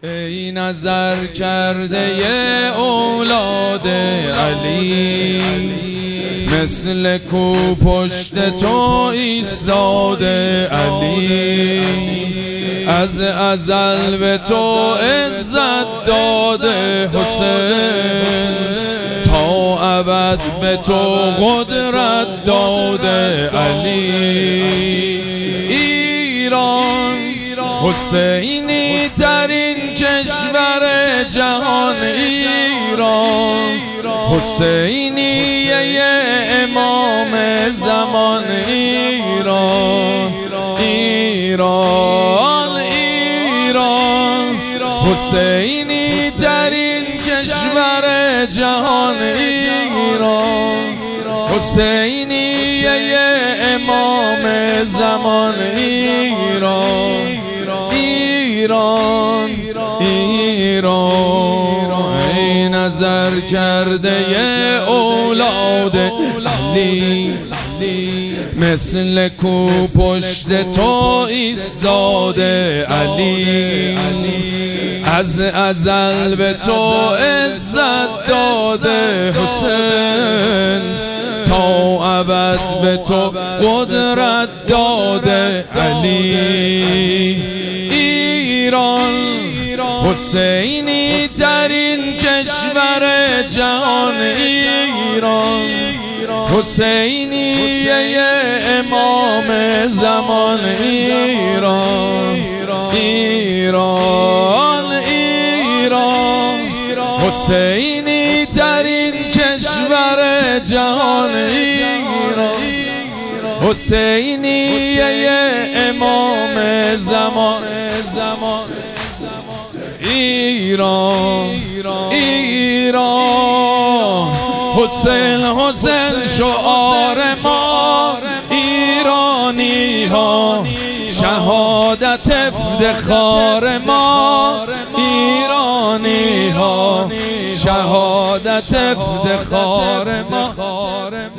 ای نظر کرده اولاد علی، مثل کو پشت تو ایستاده علی. از ازل به تو عزت داده حسین، تا ابد به تو قدرت داده علی. ایران حسینی ترین کشور جهان، ایران حسینی امام زمان، ایران ایران ایران حسینی ترین کشور جهان، ایران حسینی امام زمان، ایران ایران ایران. ای نظر کرده اولاد علی، مثل کو پشت تو ایستاده علی. از ازل به تو عزت داده حسین، تا ابد به تو قدرت داده علی. ایران حسینی ترین کشور جهان، ایران حسینی امام زمان، ایران ایران ایران حسینی ترین کشور جهان، ایران حسینی امام زمان، ایران ایران. حسین حسین شعار ما ایرانی ها، شهادت افتخار ما ایرانی ها، شهادت افتخار ما.